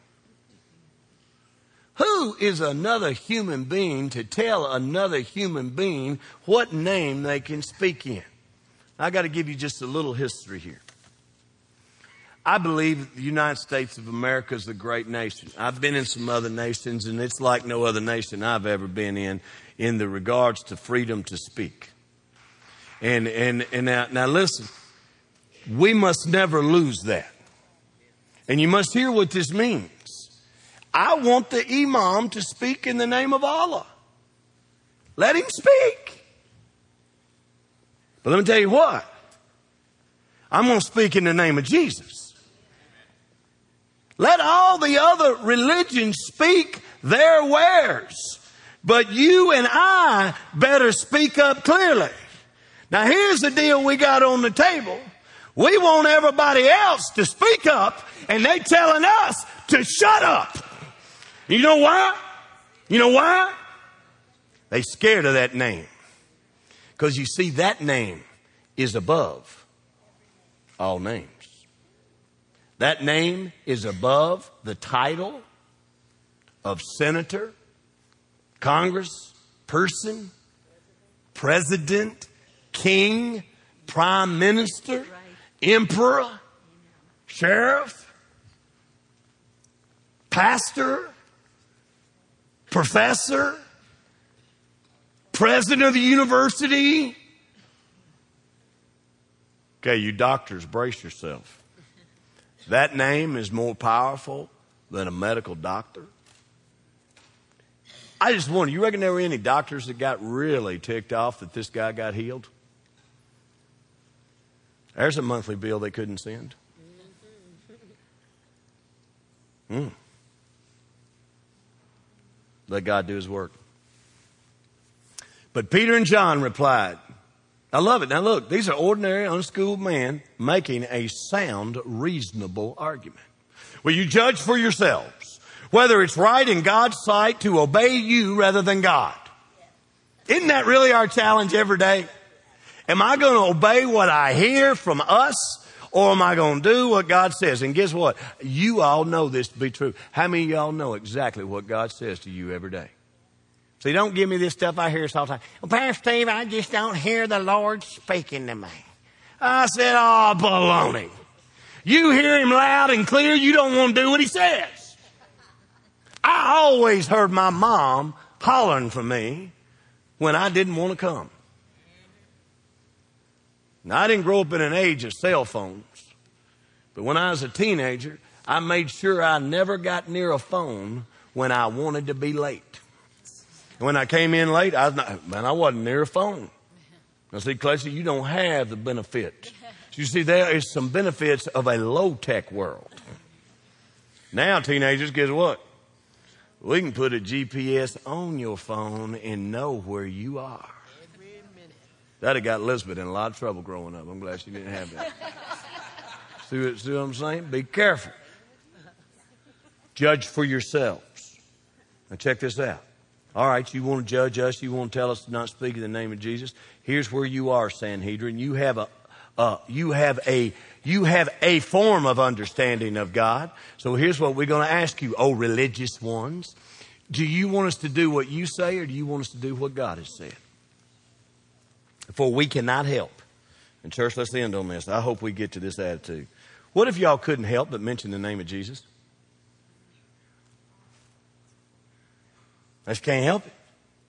Who is another human being to tell another human being what name they can speak in? I got to give you just a little history here. I believe the United States of America is a great nation. I've been in some other nations, and it's like no other nation I've ever been in the regards to freedom to speak. And now listen, we must never lose that. And you must hear what this means. I want the imam to speak in the name of Allah. Let him speak. But let me tell you what. I'm going to speak in the name of Jesus. Let all the other religions speak their wares. But you and I better speak up clearly. Now here's the deal we got on the table. We want everybody else to speak up, and they telling us to shut up. You know why? You know why? They scared of that name. Because you see, that name is above all names. That name is above the title of senator, Congress, person, president, king, prime minister, emperor, sheriff, pastor, professor, president of the university. Okay, you doctors, brace yourself. That name is more powerful than a medical doctor. I just wonder, you reckon there were any doctors that got really ticked off that this guy got healed? There's a monthly bill they couldn't send. Let God do his work. But Peter and John replied, I love it. Now look, these are ordinary, unschooled men making a sound, reasonable argument. Will you judge for yourselves whether it's right in God's sight to obey you rather than God? Isn't that really our challenge every day? Am I going to obey what I hear from us, or am I going to do what God says? And guess what? You all know this to be true. How many of y'all know exactly what God says to you every day? See, don't give me this stuff I hear all the time. Well, Pastor Steve, I just don't hear the Lord speaking to me. I said, oh, baloney. You hear him loud and clear. You don't want to do what he says. I always heard my mom hollering for me when I didn't want to come. Now, I didn't grow up in an age of cell phones. But when I was a teenager, I made sure I never got near a phone when I wanted to be late. When I came in late, I wasn't near a phone. Now, see, Clutchy, you don't have the benefits. You see, there is some benefits of a low-tech world. Now, teenagers, guess what? We can put a GPS on your phone and know where you are. That had got Elizabeth in a lot of trouble growing up. I'm glad she didn't have that. See what I'm saying? Be careful. Judge for yourselves. Now, check this out. All right, you want to judge us. You want to tell us to not speak in the name of Jesus. Here's where you are, Sanhedrin. You have a form of understanding of God. So here's what we're going to ask you, oh religious ones. Do you want us to do what you say, or do you want us to do what God has said? For we cannot help. And church, let's end on this. I hope we get to this attitude. What if y'all couldn't help but mention the name of Jesus? I just can't help it.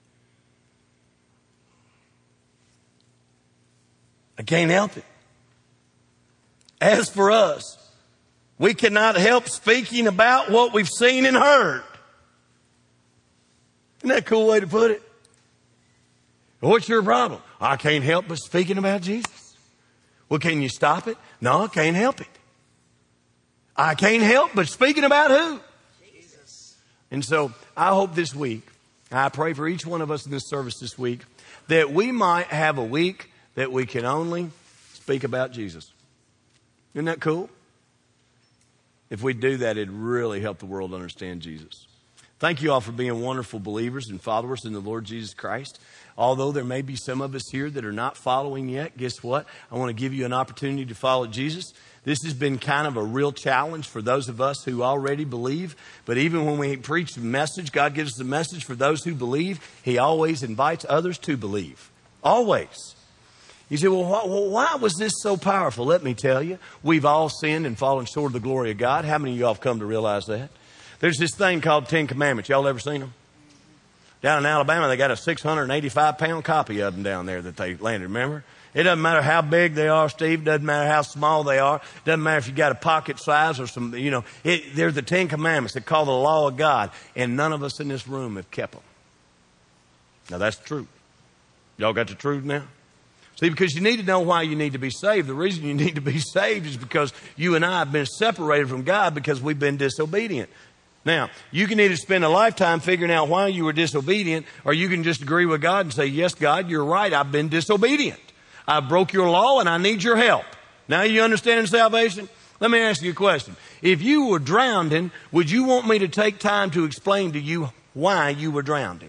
I can't help it. As for us, we cannot help speaking about what we've seen and heard. Isn't that a cool way to put it? What's your problem? I can't help but speaking about Jesus. Well, can you stop it? No, I can't help it. I can't help but speaking about who? Jesus. And so I hope this week, I pray for each one of us in this service this week, that we might have a week that we can only speak about Jesus. Isn't that cool? If we do that, it'd really help the world understand Jesus. Thank you all for being wonderful believers and followers in the Lord Jesus Christ. Although there may be some of us here that are not following yet, guess what? I want to give you an opportunity to follow Jesus. This has been kind of a real challenge for those of us who already believe. But even when we preach the message, God gives us the message for those who believe. He always invites others to believe. Always. You say, well, why was this so powerful? Let me tell you. We've all sinned and fallen short of the glory of God. How many of y'all have come to realize that? There's this thing called Ten Commandments. Y'all ever seen them? Down in Alabama, they got a 685-pound copy of them down there that they landed. Remember? It doesn't matter how big they are, Steve. It doesn't matter how small they are. It doesn't matter if you got a pocket size or some, they're the Ten Commandments. They're called the law of God. And none of us in this room have kept them. Now, that's the truth. Y'all got the truth now? See, because you need to know why you need to be saved. The reason you need to be saved is because you and I have been separated from God because we've been disobedient. Now, you can either spend a lifetime figuring out why you were disobedient, or you can just agree with God and say, yes, God, you're right. I've been disobedient. I broke your law and I need your help. Now you understand salvation? Let me ask you a question. If you were drowning, would you want me to take time to explain to you why you were drowning?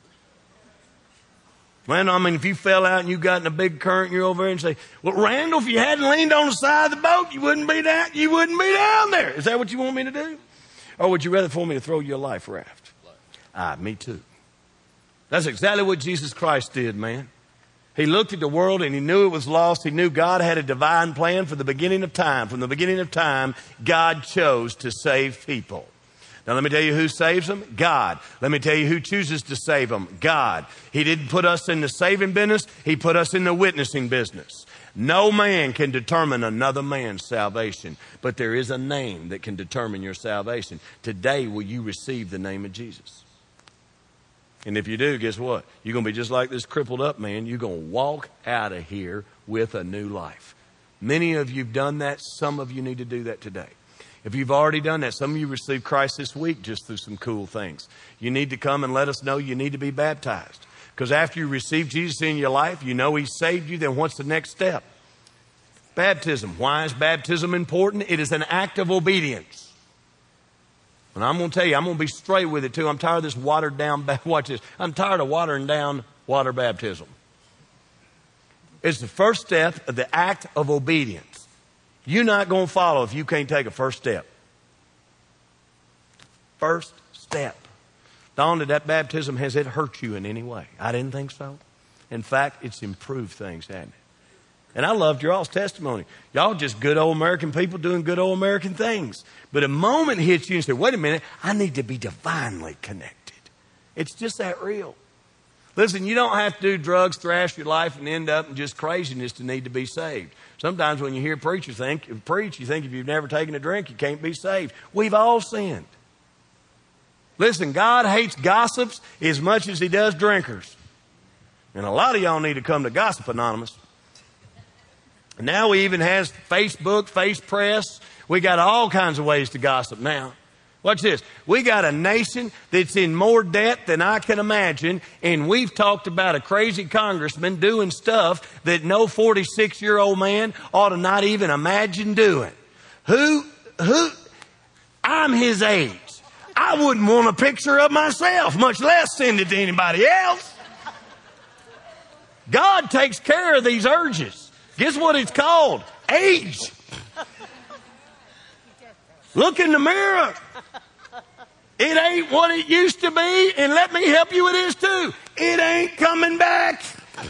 Well, I mean, if you fell out and you got in a big current, you're over there and say, well, Randall, if you hadn't leaned on the side of the boat, you wouldn't be down there. Is that what you want me to do? Or would you rather for me to throw you a life raft? Me too. That's exactly what Jesus Christ did, man. He looked at the world and he knew it was lost. He knew God had a divine plan for the beginning of time. From the beginning of time, God chose to save people. Now, let me tell you who saves them. God. Let me tell you who chooses to save them. God. He didn't put us in the saving business. He put us in the witnessing business. No man can determine another man's salvation, but there is a name that can determine your salvation. Today, will you receive the name of Jesus? And if you do, guess what? You're going to be just like this crippled up man. You're going to walk out of here with a new life. Many of you have done that. Some of you need to do that today. If you've already done that, some of you received Christ this week just through some cool things. You need to come and let us know you need to be baptized. Because after you receive Jesus in your life, you know He saved you, then what's the next step? Baptism. Why is baptism important? It is an act of obedience. And I'm going to tell you, I'm going to be straight with it too. I'm tired of this watered down, watch this. I'm tired of watering down water baptism. It's the first step of the act of obedience. You're not going to follow if you can't take a first step. First step. Dawn, did that baptism, has it hurt you in any way? I didn't think so. In fact, it's improved things, hasn't it? And I loved your all's testimony. Y'all just good old American people doing good old American things. But a moment hits you and say, wait a minute, I need to be divinely connected. It's just that real. Listen, you don't have to do drugs, thrash your life, and end up in just craziness to need to be saved. Sometimes when you hear preachers preach, you think if you've never taken a drink, you can't be saved. We've all sinned. Listen, God hates gossips as much as He does drinkers. And a lot of y'all need to come to Gossip Anonymous. And now we even has Facebook, Face Press. We got all kinds of ways to gossip now. Watch this. We got a nation that's in more debt than I can imagine, and we've talked about a crazy congressman doing stuff that no 46-year-old man ought to not even imagine doing. I'm his age. I wouldn't want a picture of myself, much less send it to anybody else. God takes care of these urges. Guess what it's called? Age. Look in the mirror. It ain't what it used to be, and let me help you, it is too. It ain't coming back.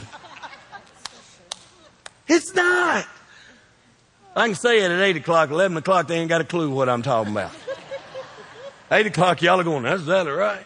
It's not. I can say it at 8 o'clock, 11 o'clock, they ain't got a clue what I'm talking about. 8 o'clock, y'all are going, that's exactly right.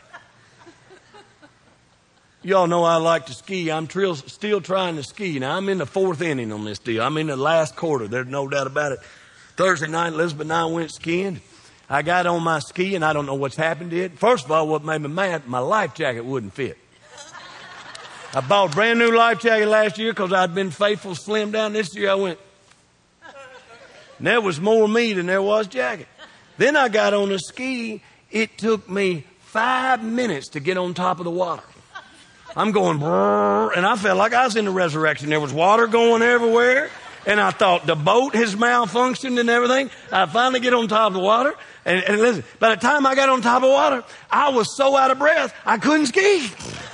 Y'all know I like to ski. I'm still trying to ski. Now, I'm in the 4th inning on this deal. I'm in the last quarter. There's no doubt about it. Thursday night, Elizabeth and I went skiing. I got on my ski, and I don't know what's happened to it. First of all, what made me mad, my life jacket wouldn't fit. I bought a brand new life jacket last year because I'd been faithful, slim down. This year I went. And there was more me than there was jacket. Then I got on the ski. It took me 5 minutes to get on top of the water. I'm going, and I felt like I was in the resurrection. There was water going everywhere. And I thought the boat has malfunctioned and everything. I finally get on top of the water. And listen, by the time I got on top of the water, I was so out of breath, I couldn't ski.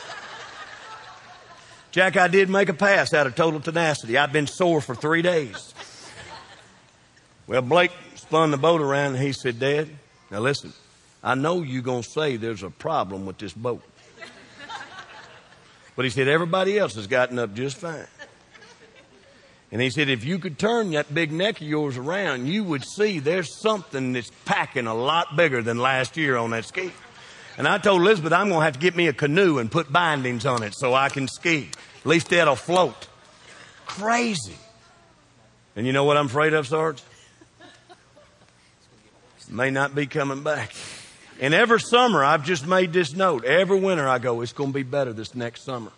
Jack, I did make a pass out of total tenacity. I'd been sore for 3 days. Well, Blake spun the boat around and he said, Dad, now listen, I know you're going to say there's a problem with this boat. But he said, everybody else has gotten up just fine. And he said, if you could turn that big neck of yours around, you would see there's something that's packing a lot bigger than last year on that ski. And I told Elizabeth, I'm going to have to get me a canoe and put bindings on it so I can ski. At least that'll float. Crazy. And you know what I'm afraid of, Sarge? May not be coming back. And every summer, I've just made this note. Every winter, I go, it's going to be better this next summer.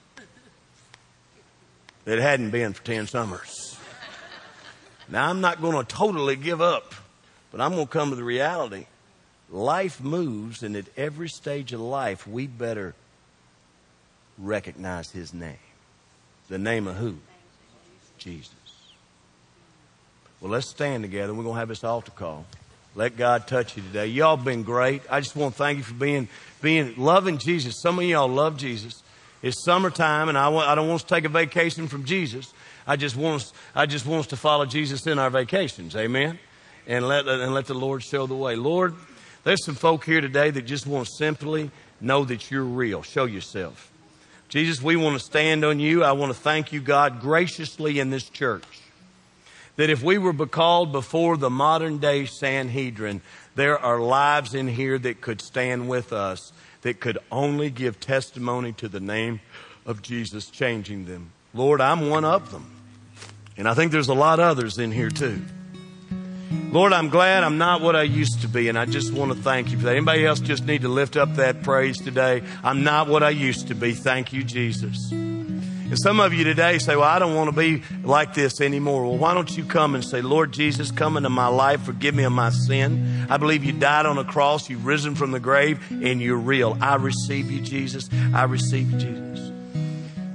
It hadn't been for 10 summers. Now, I'm not going to totally give up, but I'm going to come to the reality. Life moves, and at every stage of life, we better recognize His name. The name of who? Jesus. Well, let's stand together. We're going to have this altar call. Let God touch you today. Y'all been great. I just want to thank you for being loving Jesus. Some of y'all love Jesus. It's summertime, and I don't want us to take a vacation from Jesus. I just want us to follow Jesus in our vacations. Amen. And let the Lord show the way. Lord, there's some folk here today that just want to simply know that you're real. Show yourself. Jesus, we want to stand on you. I want to thank you, God, graciously in this church. That if we were called before the modern day Sanhedrin, there are lives in here that could stand with us, that could only give testimony to the name of Jesus, changing them. Lord, I'm one of them. And I think there's a lot of others in here too. Lord, I'm glad I'm not what I used to be, and I just want to thank you for that. Anybody else just need to lift up that praise today? I'm not what I used to be. Thank you, Jesus. And some of you today say, well, I don't want to be like this anymore. Well, why don't you come and say, Lord Jesus, come into my life. Forgive me of my sin. I believe you died on a cross. You've risen from the grave, and you're real. I receive you, Jesus. I receive you, Jesus.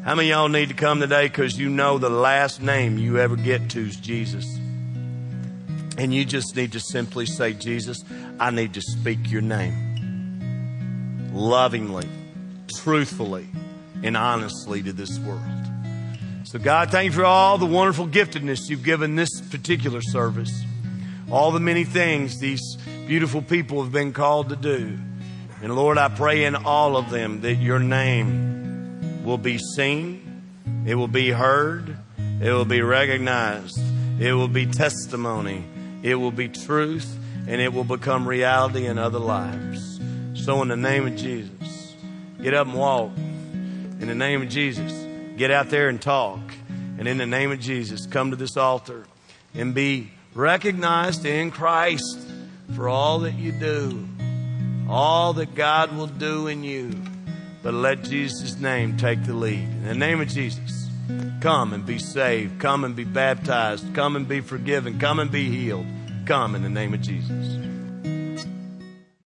How many of y'all need to come today because you know the last name you ever get to is Jesus? And you just need to simply say, Jesus, I need to speak your name lovingly, truthfully, and honestly to this world. So God, thank you for all the wonderful giftedness you've given this particular service. All the many things these beautiful people have been called to do. And Lord, I pray in all of them that your name will be seen, it will be heard, it will be recognized, it will be testimony, it will be truth, and it will become reality in other lives. So in the name of Jesus, get up and walk. In the name of Jesus, get out there and talk. And in the name of Jesus, come to this altar and be recognized in Christ for all that you do, all that God will do in you. But let Jesus' name take the lead. In the name of Jesus, come and be saved. Come and be baptized. Come and be forgiven. Come and be healed. Come in the name of Jesus.